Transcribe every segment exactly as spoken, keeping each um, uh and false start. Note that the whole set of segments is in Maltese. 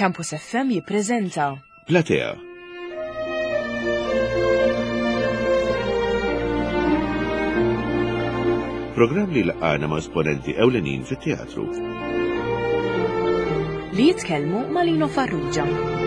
Campus F M jippreżenta Platea. Programm li laqana ma' esponenti ewlenin fit-teatru. li jitkellmu ma' Lino Farrugia.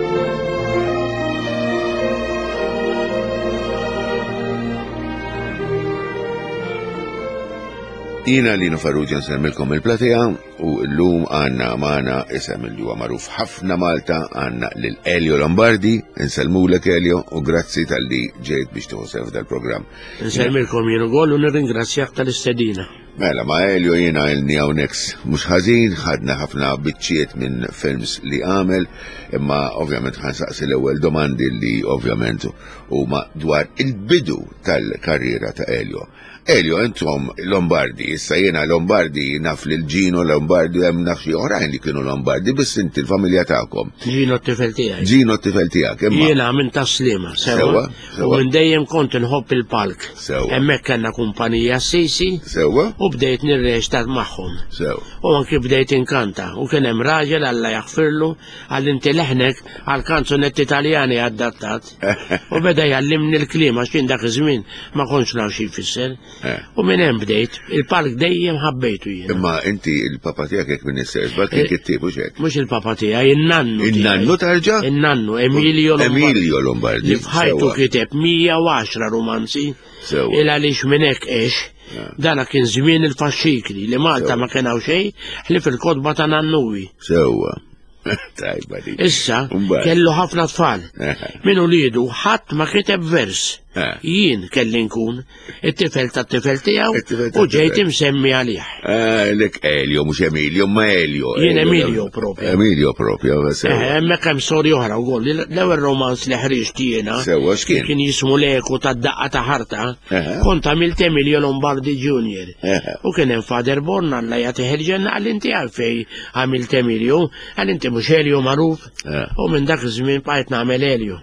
Jina Lino Farrugia nsemmilkom il-Platea u l-lum għanna maħna isem li huwa magħruf ħafna Malta għanna l-Elio Lombardi, nsemmulek Elio u grazzi tal-li ġejt biex tuħsef dal-programm. Nsemmilkom jien ukoll u nirringrazzjak tal-istedina. Mela, ma' Elio jina il-ni hawnhekk mhux ħażin, ħadna ħafna biċċiet minn films li għamel, imma ovvjament ħansaqsi l-ewwel domandi li ovvjament huma dwar il-bidu tal-karriera ta' Elio. Elio, intom Lombardi, issa jena Lombardi naf li l-Gino Lombardi hemm naf xi oħrajn li kienu Lombardi, biss inti l-familja tagħkom. Gino t-tifel tiegħek. Gino t-tifel tiegħek, imma. Jiena minn Taslima, sewa. U minn dejjem kont inħobb il-palk. Sewa. Hemmhekk kellna kumpanija Sisi. Sewa. U bdejt nirreġtat magħhom. Sewa. U anki bdejt inkanta. U kien hemm raġel Alla jaħfirlu għal inti leħnek għal kanzunetti Italjani adattat. U beda jallimni l-kliem għax kien dak iż-żmien ma kontx naf xi jfisser. U minn hemm bdejt, il-palk dejjem ħabbejtu jien. Imma inti il-papa tiegħek hekk minn is-sersba kien kittibu x'hekk. Mhux il-papa tiegħi, in-nannu. In-nannu tarġa'? In-nannu, Emilio Lombardi. Emilio Lombardi. Li fħajtu kiteb mija u għaxra romanzi. Sewa. Il għaliex minn hekk ex. Dana kien żmien il-faxxikli li Malta ma kien hawn xejn ħli fil-kotba ta' nannuwi. Sewwa. Tajba dik. Issa kellu ħafna tfal. Min ulidu ħadd ma kiteb vers. Jien kelli nkun it-tifel tat-tifel tiegħu u ġejt imsemmi għalih. Lek Elio mhux Emilio, ma Elio. Jien Emilio proprio. Emilio proprio. Hemmhekk hemm storja oħra wkoll. L-ewwel romans li ħriġt jiena Sewwa x'kien? kien jismu Leku tad-daqqa ta' ħarta. Kont għamilt Emilio Lombardi Junior. U kien hemm Fader Born Alla jagħti ħirġenna għal inti għalfej għamilt Emilio, għal inti mhux Elio magħruf. U minn dak iż-żmien bqajt nagħmel Elio.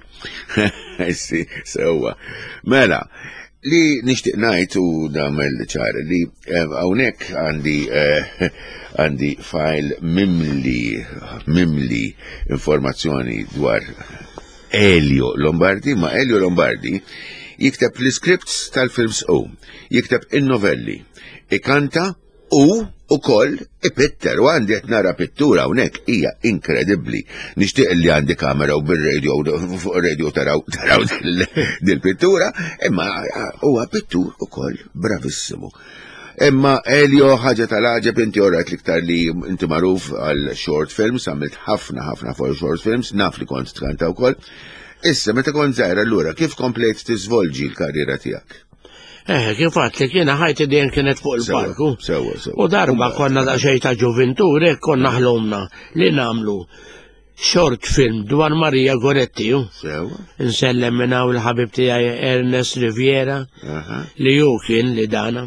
Si, sewwa. Mela, li nixtieq ngħid u damel ċar li hawnhekk għandi għandi file mimli mimli informazzjoni dwar Elio Lombardi, ma Elio Lombardi jikteb l-scripts tal-films u jikteb in-novelli, ikanta u ukoll ipitter u għandi qed nara pittura hawnhekk hija inkredibbli. Nixtieq li għandi kamera u bir-radio fuq ir-radio taraw taraw dil-pittura, imma huwa pittur ukoll bravissimu. Imma Elio ħaġa tal-ħaġeb inti orajt liktar li inti magħruf għal short films, għamilt ħafna ħafna fuq short films, naf li kont tkanta wkoll. Issa meta kont żgħira allura kif komplejt tiżvolġi l-karriera tiegħek? Eh, kif għatlek jiena ħajti dejjem kienet fuq il-palku. Sewa, sewa. U darba konna da xejn ta' ġuventur, hekk konna ħlomna li nagħmlu short film dwar Maria Goretti. Sewa. Nsellem minn hawn il-ħabib tiegħi Ernest Riviera li hu kien li dana.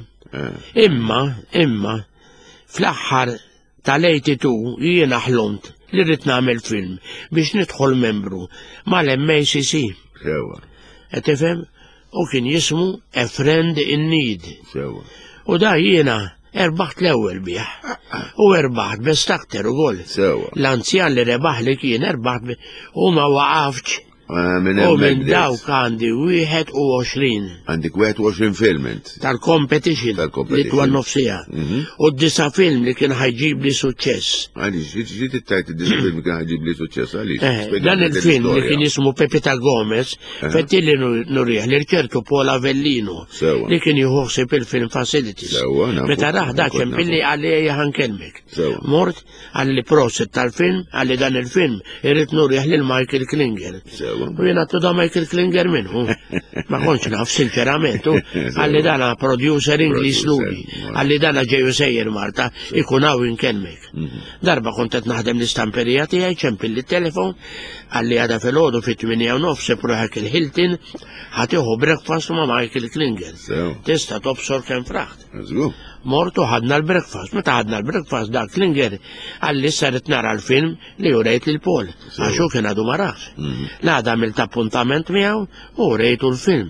Imma, imma, fl-aħħar tal-ottantadue jiena ħlomt li rrid nagħmel film biex nidħol membru mal-M A C C. Sewa. Qed tifhem? U kien jismu A Friend in Need. Sewa. U da jiena erbaħt l-ewwel bih. U erbaħt best aktar ukoll. Sewa. L-anzjan li rebaħ li kien erbaħt u ma waqafx. U minn dawk għandi wieħed u għoxrin. Għandik wieħed u għoxrin film int. Tal-competition li twal nofsija. U d-disa film li kien ħajġib li suċċess. Għaliex, ġi tittajt id-disa film li kien ħajġib li suċċess għaliex. Dan il-film li kien jismu Pepita Gomez fettilli nurieħ li rċertu Paul Avellino li kien juħsib il-film Facilities. Meta raħ daċem billi għalli ħankelmek. Mort għalli proset tal-film għalli dan il-film irrit nurieħ lil Michael Klinger. U jena tu da Michael Klinger minnu. Ma konċ naf sinċerament. Għalli dana producer Inglis Luli. Għalli dana ġeju sejjer Marta ikunaw inkelmek. Darba kontet naħdem l-istamperija tijaj ċempil l-telefon. Għalli għada fil-ħodu fit-tminja u nof sepruħak il-Hilton ħatiħu breakfast ma Michael Klinger. Tista tobsor kem fraħt. Mortu ħadna l-breakfast, meta ħadna l-breakfast da Klinger għalli saret nara l-film li u rejt l-Pol, għaxu kien għadu marax. L-għada għamilt appuntament miegħu u rejtu l-film.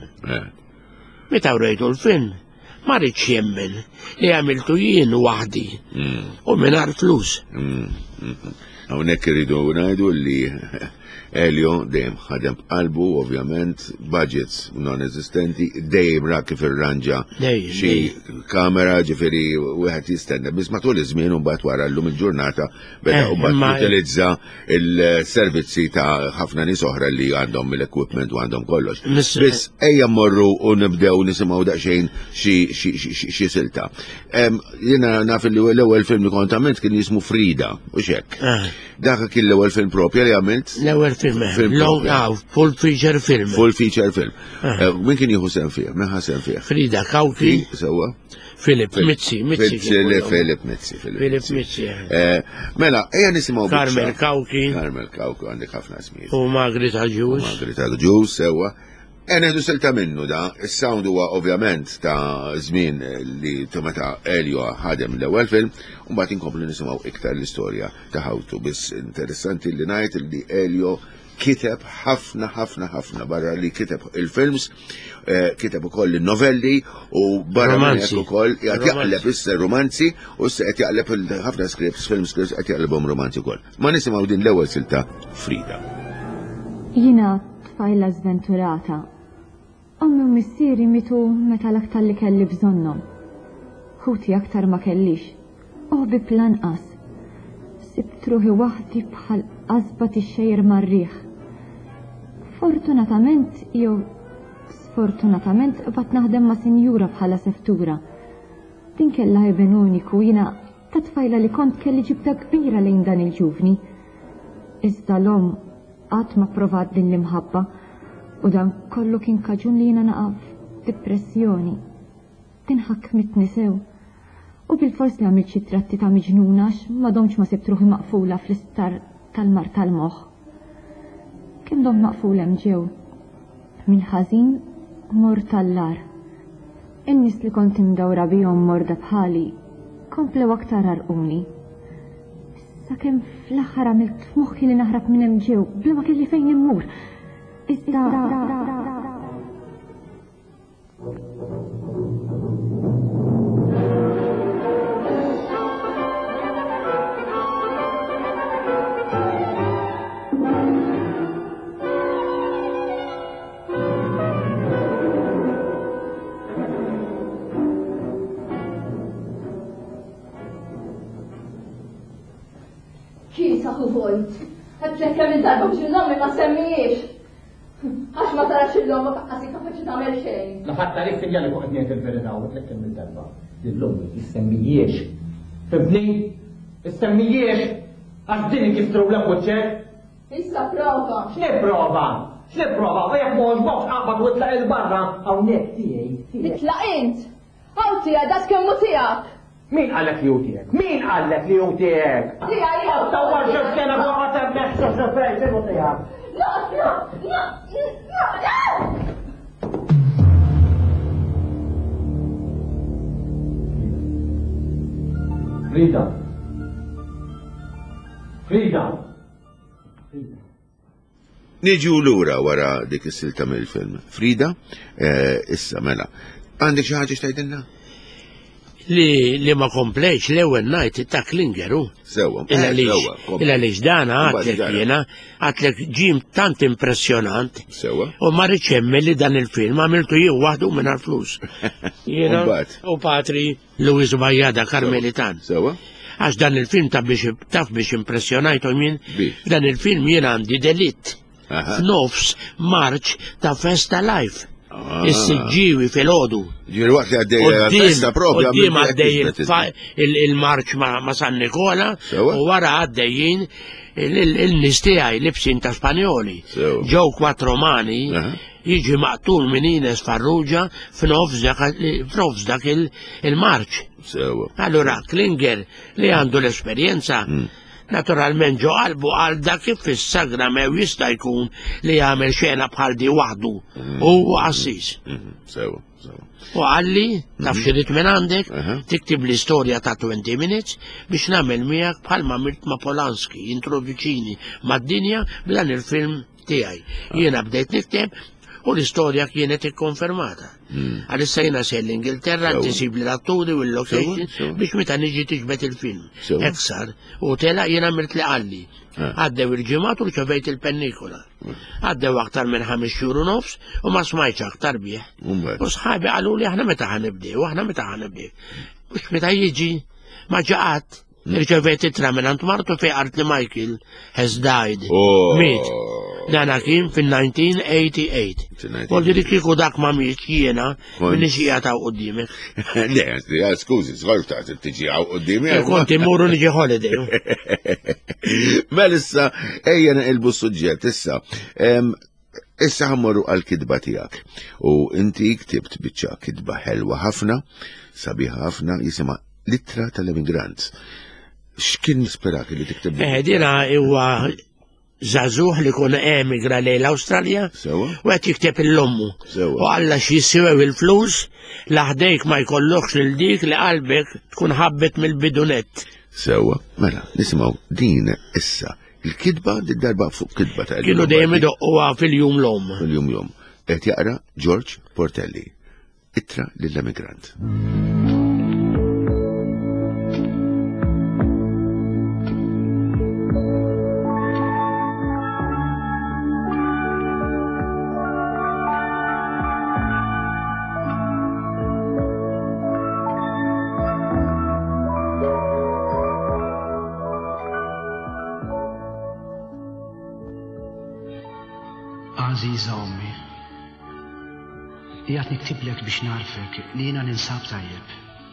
Meta u rejtu l-film, ma rridx jemmen li għamiltu jien waħdi u mingħajr flus. Hawnhekk irridu ngħidu li Elio dejjem ħadem qalbu, ovvjament, budgets non-esistenti, dejjem ra kif irranġa xi kamera ġifieri wieħed jistenna. Biss matul iż-żmien u mbagħad wara llum il-ġurnata beda mbagħad jutilizza il-servizzi ta' ħafna nies oħra li għandhom l-equipment u għandhom kollox. Biss ejja mmorru u nibdew nisimgħu daqsxejn xi silta. Jiena naf li l-ewwel film li kontament kien jismu Frida, u x'hekk. Dak kien l-ewwel film propja li għamilt. L-ewwel film, full feature film. Full feature film. Min kien jieħu sem fih? Min ħa sem fih? Frida Kawki. Sewwa. Filip Mizzi, Mizzi. Filip Mizzi. Filip Mizzi. Mela, ejja nisimgħu Carmel Kawki. Carmel Kawki għandek ħafna smijiet. U Margaret Aljus. Margaret Aljus, sewwa. Eneħdu silta minnu da, il-sound huwa ovvjament ta' żmien li meta Elio ħadem l-ewwel film, u mbagħad inkomplu nisimgħu iktar l-istorja ta' ħawtu. Biss interessanti li ngħid li Elio kiteb ħafna ħafna ħafna barra li kiteb il-films, kiteb ukoll il-novelli u barra minn hekk ukoll qed jaqleb issa romanzi u issa qed jaqleb ħafna scripts, film scripts qed jaqlebhom romanzi ukoll. Ma nisimgħu din l-ewwel silta Frida. Jiena tfajla żventurata. Ommi u missieri mitu meta l-aktar li kelli bżonnhom. Ħuti aktar ma kellix. Uħbi planqas. Sibt ruħi waħdi bħal qasba tixxejjer mar-riħ. Fortunatament jew sfortunatament bat naħdem ma' sinjura bħala seftura. Din kellha ħiben uniku jiena ta' tfajla li kont kelli ġibda kbira lejn dan il-ġuvni. Iżda l-om qatt ma provat din l-imħabba. U dan kollu kien kaġun li jina naqaf depressjoni. Tinħakkmitni sew. U bil-fors li għamilt xi tratti ta' miġnunax, ma domx ma sibt ruħi maqfula fl-istar tal-mar tal-moħħ. Kemm dom maqfula mġew. Min ħażin mor tal-lar. In-nies li kont imdawra bihom morda bħali komplew aktar arquni. Sakemm fl-aħħar għamilt f'moħħi li naħrab minn hemm ġew bla ma kelli fejn immur. Issa Kien saħu vojt, għadġekka minn darba biex il-nommi ma semmijiex. Għax ma tarax il-lom għasi kapaċi tamel xejn. Laħat tarif fil-jani fuq għedniet il-verita u t-lekkem minn-darba. L-lom jissemmijiex. Fibni, jissemmijiex. Għax dini kistru l-kuċċer. Issa prova. X'ne prova? X'ne prova? Għajak moħġ moħġ għabad u t-laq il-barra. Għawnek tijaj. Nitlaq int. Għaw tijaj, das kemmu tijak. Min għallek li utijek? Min għallek li utijek? Tijaj, jgħu. Tawar ġoskena għatem neħxo xafrej, xinu tijak? No, no, no, no, no! Frida. Frida. Niġu lura wara dik is-silta mill-film. Frida, issa mela. Għandek xi ħaġa x'tgħidilna? Li li ma komplejx l-ewwel night ta' Klingeru. Sewwa. Illa li ġdana għatlek jiena għatlek ġim tant impressjonant. Sewwa. U ma riċemmi li dan il-film għamiltu jiew waħdu minn flus. Jiena u patri Luis Bajada Karmelitan. Sewwa. Għax dan il-film ta' biex taf biex impressjonajtu min, dan il-film jiena għandi delitt. F'nofs Marċ ta' Festa Life. Is-siġġiwi fil-ħodu. Ġiri waqt li għaddej festa propja. Għoddim għaddej il-marċ ma' San Nikola u wara għaddejjin il-nistijaj libsin ta' Spanjoli. Ġew kwat Romani jiġi maqtul minn Ines Farrugia f'nofs dak il-marċ. Allura Klinger li għandu l-esperjenza naturalment ġo qalbu għal dak kif fis-sagra mew jista' jkun li jagħmel xena bħal di waħdu u għassis. Sewa, sewa. U għalli, taf xirrit minn għandek, tiktib l-istorja ta' twenty minutes biex nagħmel miegħek bħalma mirt ma' Polanski, introduċini mad-dinja b'dan il-film tiegħi. Jiena bdejt nikteb u l-istorja kienet ikkonfermata. Għalissa jina se l-Ingilterra tisib l-atturi u l-location biex meta niġi tiġbed il-film. Eksar, u tela jina mirt li għalli. Għaddew il-ġimgħat u rċevejt il-pennikola. Għaddew aktar minn ħames xhur u nofs u ma smajtx aktar bih. U sħabi qalu li aħna meta ħanibdew, aħna meta ħanibdew. Mhux meta jiġi ma ġaqat. Irċevejt itra minn martu fej qalt li Michael has died. Miet. Dana kien fin-nineteen eighty-eight. Kolli li kieku dak ma miet jiena minn iġija ta' qoddimek. Le, skużi, sħor ta' tiġi għaw qoddimek. Konti mmurru niġi holiday. Melissa, ejja naqilbu s-suġġett issa. Issa ħammorru għal-kidba tijak. U inti ktibt biċċa kidba ħelwa ħafna, sabiħa ħafna, jisima Litra tal-Emigrant. X'kien nisperak li tikteb? Eh, dina huwa żagħżugħ li kun emigra lejn l-Awstralja u qed jikteb il-lommu. U alla xi jiswew il-flus laħdejk ma jkollokx lil dik li qalbek tkun ħabbet mill-bidunet. Sewa, mela, nisimgħu din issa. Il-kidba darba fuq kidba ta' kienu dejjem idoqquha fil-jum l-om. Fil-jum l-om. Qed jaqra George Portelli. Ittra lill-Emigrant. Aziza ommi, jgħat niktiblek biex narfek li jina ninsab tajjeb.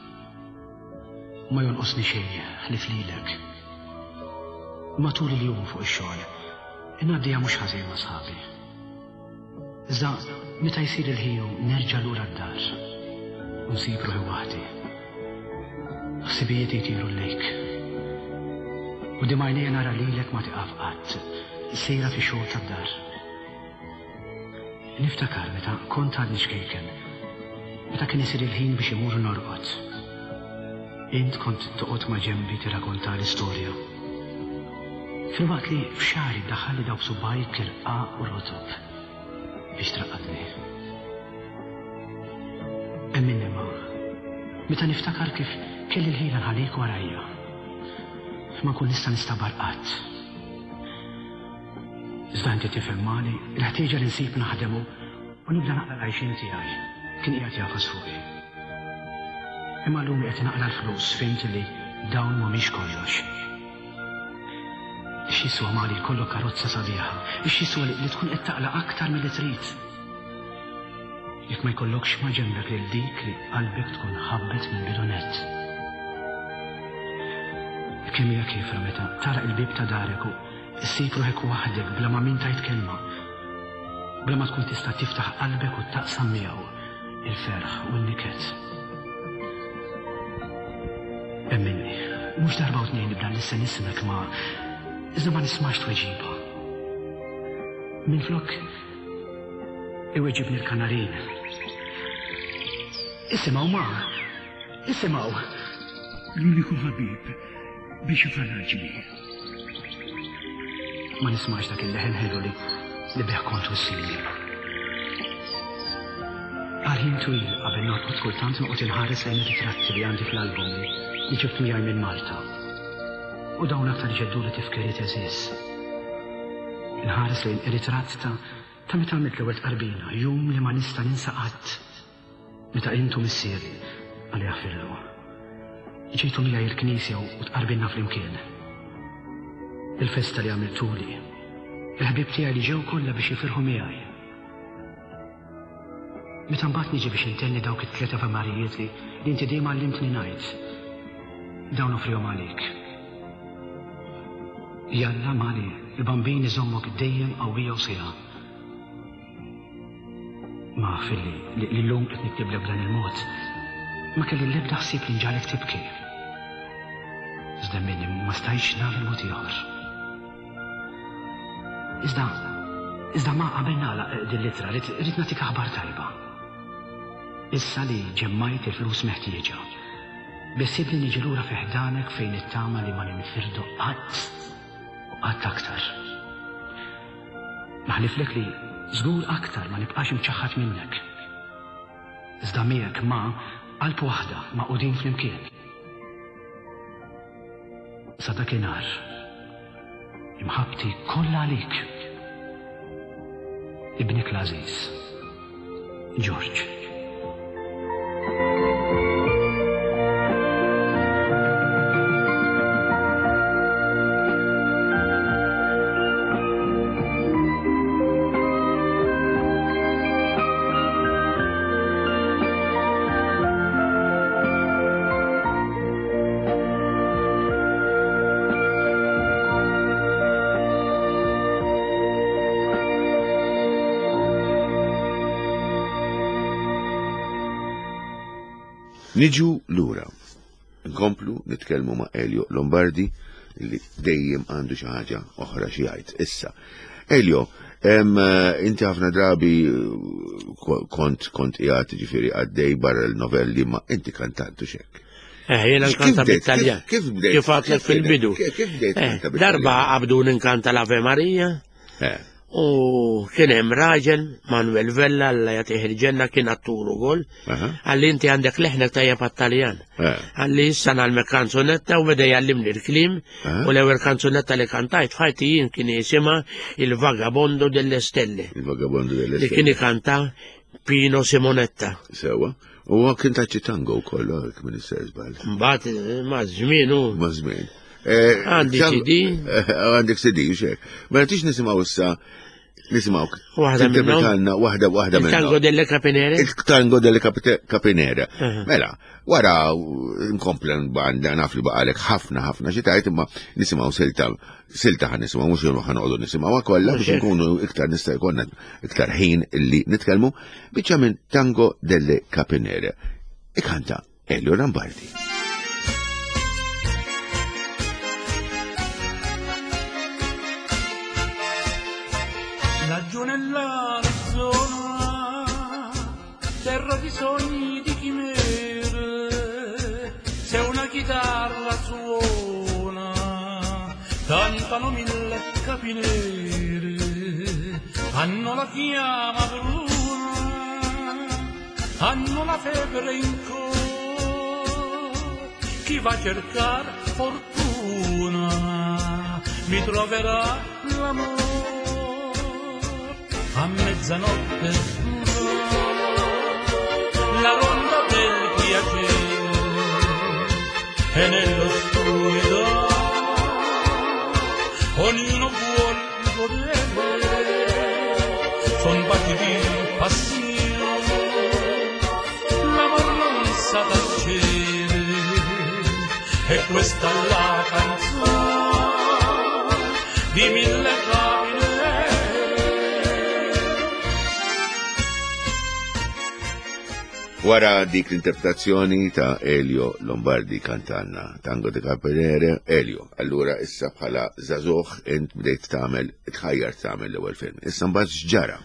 Ma jonqosni xej, ħlif lilek. Matul il-jum fuq ix-xogħol, inaddija mhux ħażin ma' sħabi. Iżda meta jsir il-ħiju nerġa' lura d-dar u nsib ruħi waħdi. Ħsibijiet jtiru lejk. U dimajnija nara lilek ma tiqaf qatt, sejra fi xogħol tad-dar. Niftakar meta kont għadni xkejken, meta kien isir il-ħin biex imur norqod. Int kont toqgħod ma' ġembi tirrakkonta l-istorja. Filwaqt li f'xahri daħħalli dawk subajk kirqa u rotob biex traqqadni. Emminni ma, meta niftakar kif kelli l-ħila nħallik warajja, ma nkun nista' nistabar qatt. Iżda inti tifhem mali l-ħtieġa li nsib naħdemu u nibda naqla l-għajxin tiegħi kien qiegħed jafas fuqi. Imma llum qed naqla l-flus fimt li dawn mhumiex kollox. X'jiswa mali jkollok karozza sabiħa, x'jiswa li tkun qed taqla aktar milli trid. Jekk ma jkollokx ma' ġembek lil dik li qalbek tkun ħabbet mill-bidunett. Kemm hija kifra meta tara l-bib ta' darek u issib ruħek waħdek bla ma min tajt kelma, bla ma tkun tista' tiftaħ qalbek u taqsam miegħu il-ferħ u n-niket. Emminni, mhux darba u tnejn nibda nissa nismek ma iżda ma nismax tweġiba. Minflok iweġibni l-Kanarin. Isimgħu ma, isimgħu. L-uniku ħabib biex ifarraġni. Ma nismax dak il-leħen ħelu li li beħ kontu s-sili. Għarħin twil qabel noqgħod kultant noqgħod inħares lejn ir-ritratti li għandi fl-album li ġibtu jgħaj minn Malta. U dawn aktar ġeddu li tifkiriet eżis. Inħares lejn ir-ritratt ta' ta' meta għamilt l-ewwel tqarbina, jum li ma nista' ninsa qatt. Meta intu missieri għalli jaħfirlu. Ġejtu miegħi l-Knisja u tqarbinna flimkien. Il-festa li għamiltuli, il-ħbib tiegħi li ġew kollha biex jifirħu miegħi. Meta mbagħad niġi biex intenni dawk it-tlieta famarijiet li inti dejjem għallimtni ngħid, dawn offrihom għalik. Jalla mali, il-bambini żommok dejjem qawwija u sieħa. Ma filli li llum qed niktiblek b'dan il-mod, ma kelli l-ebda ħsieb li nġalek tibki. Iżda minni ma stajtx nagħmel mod ieħor. Iżda, iżda ma qabel nagħlaq din l-ittra rid nagħtik aħbar tajba. Issa li ġemmajt il-flus meħtieġa, bessib li niġi lura fi ħdanek fejn it-tama li ma ninfirdu qatt u qatt aktar. Naħliflek li żgur aktar ma nibqax imċaħħad minnek. Iżda miegħek ma' qalb waħda ma' qudin flimkien. Sa dakinhar imħabbti kollha għalik. Ibnik l-Aziz, George. Niġu lura. Nkomplu nitkellmu ma' Elio Lombardi li dejjem għandu xi ħaġa oħra xi jgħid. Issa, Elio, inti ħafna drabi kont kont qiegħed ġifieri għaddej barra l-novelli ma inti kantantu x'hekk. Eh, jena nkanta bit-Taljan. Kif bdejt? Kif għatlek fil-bidu. Kif bdejt? Darba għabdu ninkanta l-Ave Marija. U kien hemm raġel, Manuel Vella, alla jagħtih il-ġenna kien attur ukoll, għalli inti għandek leħnek tajjeb għat-Taljan. Għalli issa nagħmel kanzunetta u beda jgħallimni l-klim u l-ewwel kanzunetta li kantajt f'ħajti jien kien jisimha Il-Vagabondo delle Stelle. Il-Vagabondo delle Stelle. Li kien ikanta Pino Simonetta. Sewa. U kien taċċi tango wkoll hekk minn is-seżbal. Mbagħad ma' żmien hu. Ma' żmien. Għandi C D. Għandek C D, xek. Ma rtix nisimaw issa, nisimaw. Waħda minnhom. Waħda waħda minnhom. Il-Tango delle Capinere. Il-Tango delle Capinere. Mela, wara nkomplen banda naf li baqalek ħafna ħafna xi tajt imma nisimgħu silta silta ħan nisimgħu mhux jew ħanoqogħdu nisimgħuha kollha biex nkunu iktar nista' jkollna iktar ħin illi nitkellmu biċċa minn Tango delle Capinere. Ikanta Elio Lombardi. Laggiù nell'Arizona, terra di sogni di chimere, se una chitarra suona, cantano mille capinere, hanno la fiamma bruna, hanno la febbre in cuore, chi va a cercare fortuna, mi troverà l'amore. A mezzanotte la ronda del piacere è nello stupido, ognuno vuol godere, son baci di passione, l'amor non sa tacere, e questa è la canzone di mille capine. Wara dik l-interpretazzjoni ta' Elio Lombardi kantanna Tango delle Capinere, Elio, allura issa bħala żagħżugħ int bdejt tagħmel tħajjar tagħmel l-ewwel film. Issa mbagħad x'ġara?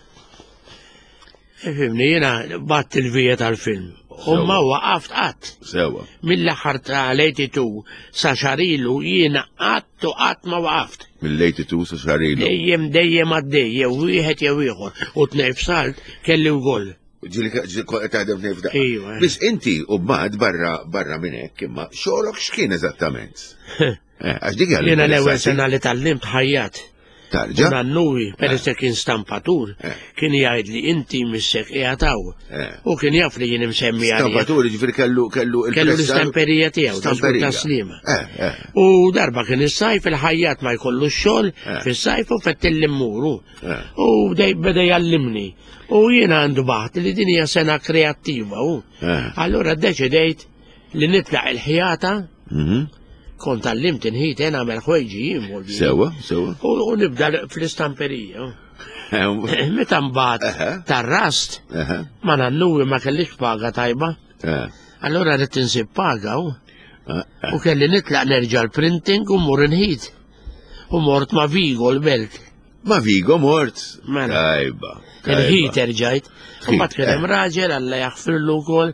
Fimni jiena batt il-vija tal-film. U ma waqaft qatt. Sewa. Mill-aħħar ta' l-ejtitu sa xarilu jiena qatt u qatt ma waqaft. Mill-ejtitu sa xarilu. Dejjem dejjem għaddej, jew wieħed jew ieħor, u tnejf salt kelli wkoll. Ġili taħdem nifda. Bis inti u b'mad barra barra minnek, imma xogħolok x'kien eżattament? Għax dik għal. Jiena l-ewwel sena li tallimt ħajjat. Tarġa? Nannuwi, peress kien stampatur, kien jgħid li inti missek qiegħataw. U kien jaf li jien imsemmi għalih. Stampatur ġifieri kellu kellu kellu l-istamperija tiegħu ta' slima. U darba kien is-sajf il-ħajjat ma jkollu x-xogħol fis-sajf u fettilli mmuru. U beda jallimni. U jiena għandu baħt li din hija sena kreattiva u. Allura ddeċidejt li nitlaq il-ħjata, kont tallimt inħit jena għamel ħwejġi jimmu. Sewa, sewa. U nibda fl-istamperija. Meta mbagħad tar-rast, ma nannuwi ma kellix paga tajba. Allura rrid insib paga u. U kelli nitlaq nerġa' l-printing u mmur inħit. U mort ma' Vigo l-belt. Ma' Vigo mort? Tajba. Il-ħit erġajt, u bat kien hemm raġel alla jaħfirlu wkoll,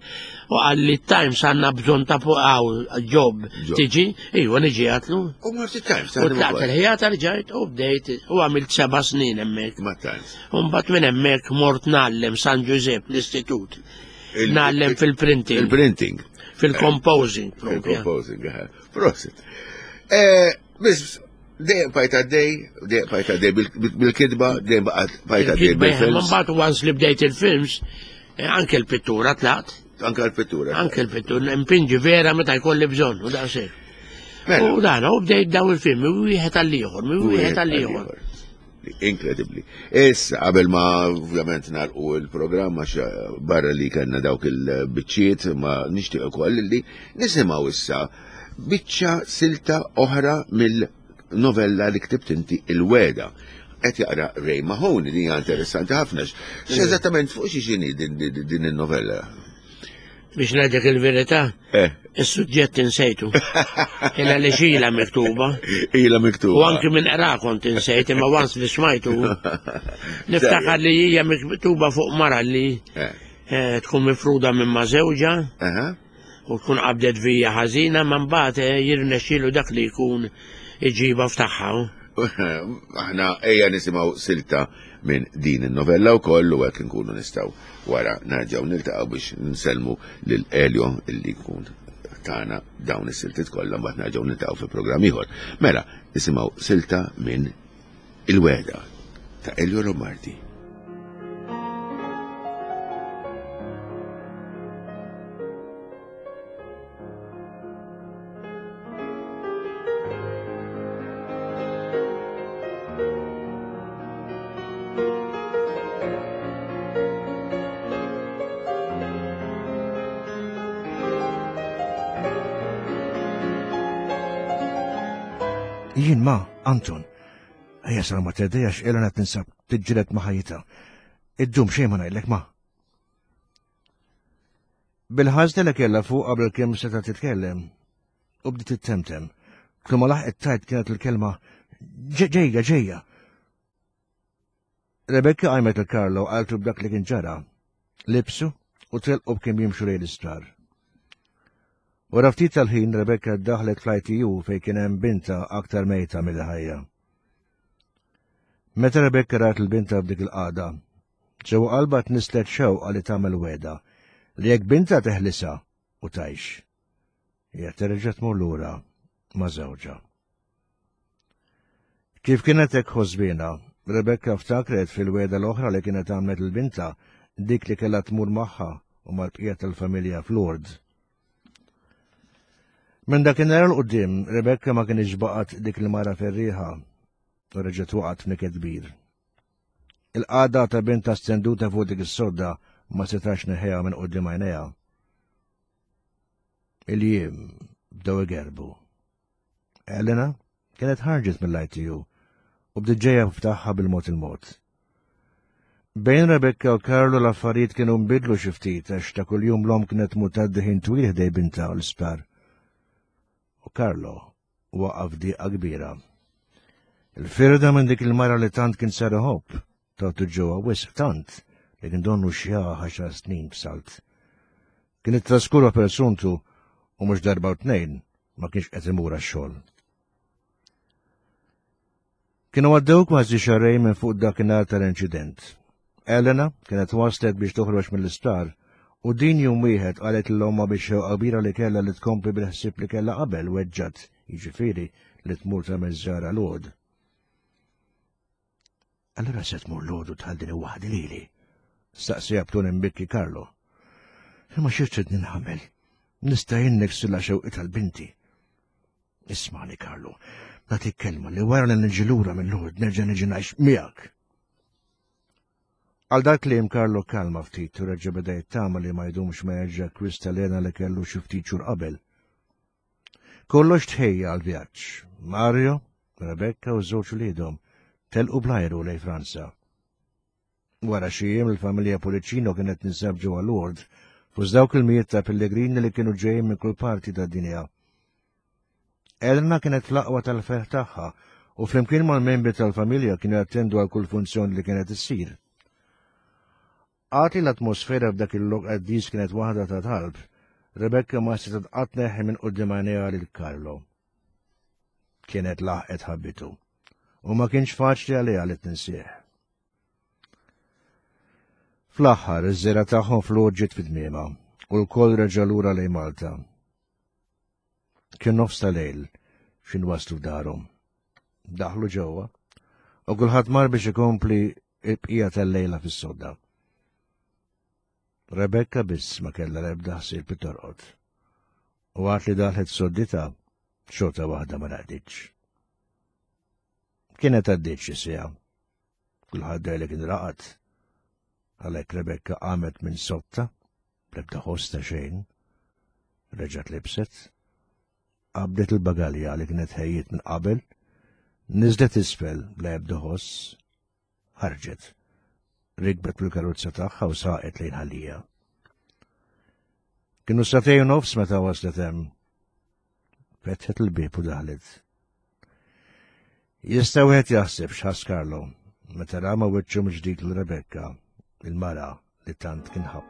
U għalli Times għanna bżon ta' għaw ġob tiġi, iju niġi għatlu. U marti Times. U tlaqt il-ħijata rġajt u bdejt u għamilt seba snin emmek. Ma Times. U mbat minn emmek mort nallem San Giuseppe l-istitut. Nallem fil-printing. Il-printing. Fil-composing. Fil-composing, prosit. Bis, dejjem bajta dej, dejjem bajta dej bil-kidba, dejjem bajta dej bil-films. Man bat once li bdejt il-films, anke l-pittura tlaqt. Anke l-pittura. Anke l-pittura, impinġi vera meta jkolli bżonn, u da se. U dan, u bdejt daw il-film, u wieħed għall-ieħor, u wieħed għall-ieħor. Incredibly. Issa, qabel ma ovvjament narqu il-programma barra li kanna dawk il-biċċiet ma nixtieq ukoll li nisimgħu issa biċċa silta oħra mill-novella li ktibt inti Il-Weda. Qed jaqra Ray Mahoney li hija interessanti ħafna. X'eżattament fuq xi xini din il-novella? Biex ngħidlek il-verità, is-suġġett insejtu. Illa li xila miktuba. Ila miktuba. U anki minn qra kont insejt, imma once li smajtu. Niftakar li hija miktuba fuq mara li tkun mifruda minn ma' żewġa. U tkun qabdet vija ħażina, ma mbagħad jirnexxielu dak li jkun iġiba ftaħħa. Aħna ejja nisimgħu silta minn din in-novella wkoll u hekk inkunu nistgħu wara nerġgħu niltaqgħu biex nselmu lil Elio illi jkun tagħna dawn is-siltiet kollha mbagħad nerġgħu niltaqgħu fi programm ieħor. Mela, nisimgħu silta minn Il-Weda ta' Elio Lombardi. Jien ma, Anton, ejja sar ma teddejax Elena tinsab tiġġieled ma' ħajjitha. Iddum xejn ma ngħidlek ma. Bil-ħażla li kellha fuq qabel kemm seta' titkellem u bdiet tittemtem. Kull ma laħqet tajt kienet il-kelma ġejja ġejja. Rebecca għajmet il-Karlo qaltu b'dak li kien ġara, libsu u telqu b'kemm jimxu lejn l-isptar. Wara ftit tal-ħin Rebecca ddaħlet fl-I T U fejn kien hemm binta aktar mejta mill-ħajja. Meta Rebecca rat il-binta b'dik il-qagħda, ġewwa qalba tnislet xewqa li tagħmel weda li jekk binta teħlisa u tgħix. Hija terġa' tmur lura ma' żewġha. Kif kienet hekk ħosbina, Rebecca ftakret fil-weda l-oħra li kienet għamlet il-binta dik li kellha tmur magħha u mal-bqija tal-familja f'Lourdes. Minn dakinhar l-qudiem, Rebecca ma kienx baqgħet dik il-mara ferriħa u reġgħet waqgħet f'niket kbir. Il-qagħda ta' binta stenduta fuq dik is-sodda ma setax neħejha minn qudiem għajnejha. Il-jiem bdew igerbu. Elena kienet ħarġet mill-I T U u bdiet ġejja ftaħħa bil-mod il-mod. Bejn Rebecca u Karlo l-affarijiet kienu nbidlu xi ftit għax ta' kuljum l-om kienet mutaddi ħin twil ħdej binta u l-isptar. U Karlo waqaf diqa kbira. Il-firda minn dik il-mara li tant kien sar ħobb tagħtu ġewwa wisq tant li kien donnu xjaħ ħaxar snin b'salt. Kien it-traskura persuntu u mhux darba u tnejn ma kienx qed imur għax-xogħol. Kienu għaddew kważi xarrej minn fuq dakinhar tal-inċident. Elena kienet waslet biex toħroġ mill-isptar u din jum wieħed qalet l-omma biex xewqa kbira li kellha li tkompli bil-ħsieb li kellha qabel weġġat, jiġifieri li tmur tagħmel żjara l-għod. Allura se tmur l-għod u tħallini waħdi lili. Staqsija btun imbikki Karlo. Imma xirċed ninħamel. Nista' jinnek silla xewqi tal-binti. Ismani Karlo, nagħtik kelma li wara li niġi lura mill-għod nerġa' niġi ngħix miegħek. Għal dak li Karlo kalma ftit u reġa' beda jittama li ma jdumx ma jerġa' Kristalina li kellu xi ftit xhur qabel. Kollox tħejja għal vjaġġ. Mario, Rebecca u żewġ uliedhom telqu bl-ajru lejn Franza. Wara xi jiem il-familja Policino kienet ninsab ġewwa Lourdes fuq dawk il-miet ta' pellegrini li kienu ġejjin minn kull parti tad-dinja. Elena kienet fl-aqwa tal-ferħ tagħha u flimkien mal-membri tal-familja kienu jattendu għal kull funzjoni li kienet issir. Għati l-atmosfera f'dak il-lok għaddis kienet waħda ta' talb, Rebecca ma setat qatneħ minn qudiem għajnejha lil Karlo. Kienet laħqet ħabbitu u ma kienx faċli għaliha li tinsieħ. Fl-aħħar iż-żera tagħhom fl ġiet fit-tmiema u l-koll reġa' lura lejn Malta. Kien nofs ta' lejl xin waslu f'darhom. Daħlu ġewwa u kulħadd mar biex ikompli l-bqija tal-lejla fis-sodda. Rebecca biss ma kellha l-ebda ħsieb li torqod. U għad li daħlet soddita xorta waħda ma raqditx. Kienet għaddiet xi siegħa. Kulħadd dejlek inraqad. Għalhekk Rebecca qamet minn sotta, bl-ebda ħoss ta' xejn, reġgħet libset, qabdet il-bagalja li kienet ħejjiet minn qabel, niżlet isfel bl-ebda ħoss, ħarġet, rikbet bil-karozza tagħha u saqet lejn ħallija. Kienu satej nofs meta waslet hemm. Fetħet il-bib u daħlet. Jista' wieħed jaħseb x'ħass Karlo meta rama wiċċu ġdid l Rebecca, il-mara li tant kien ħabb.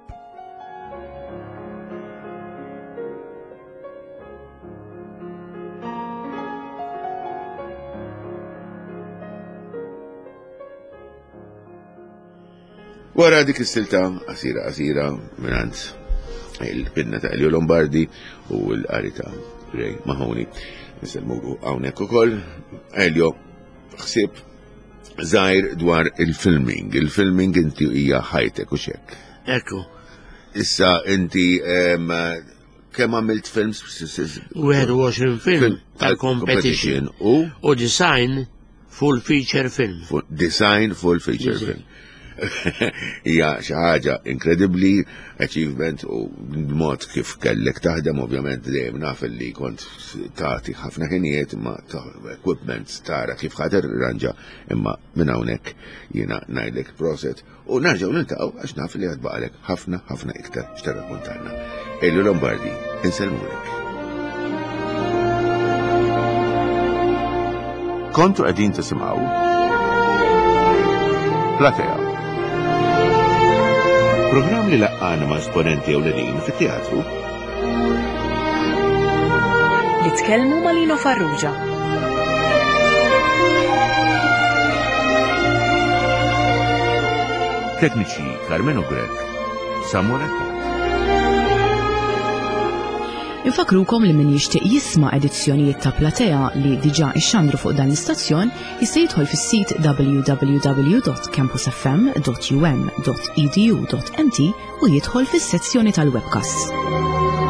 Wara dik is-silta qasira qasira minant il-binna ta' Elio Lombardi u l-qari ta' Ray Mahoney. Niselmuru hawnhekk ukoll Elio ħsieb żgħir dwar il-filming. Il-filming inti hija ħajtek u xekk. Ekku. Issa inti kemm għamilt films? wieħed u għoxrin film tal-competition u u design full feature film. Design full feature film. Hija xi ħaġa inkredibbli, achievement u mod kif kellek taħdem ovvjament dejjem naf li kont tagħti ħafna ħinijiet imma equipment tara kif ħadd irranġa imma minn hawnhekk jiena ngħidlek proset u narġgħu niltaqgħu għax naf li qed baqalek ħafna ħafna iktar x'tarrakkuntalna. Elio Lombardi, insellmulek. Kontu qegħdin tisimgħu Platea. Program li laqqana ma' esponenti ewlenin fit-teatru li tkellmu ma' Lino Farrugia. Tekniċi Carmen Ugrek, Samuel. Infakrukom li min jixtieq jisma' edizzjonijiet ta' Platea li diġà ixxandru fuq dan l-istazzjon jista' jidħol fis-sit w w w dot campus f m dot u m dot e d u dot m t u jidħol fis-sezzjoni tal-webcasts.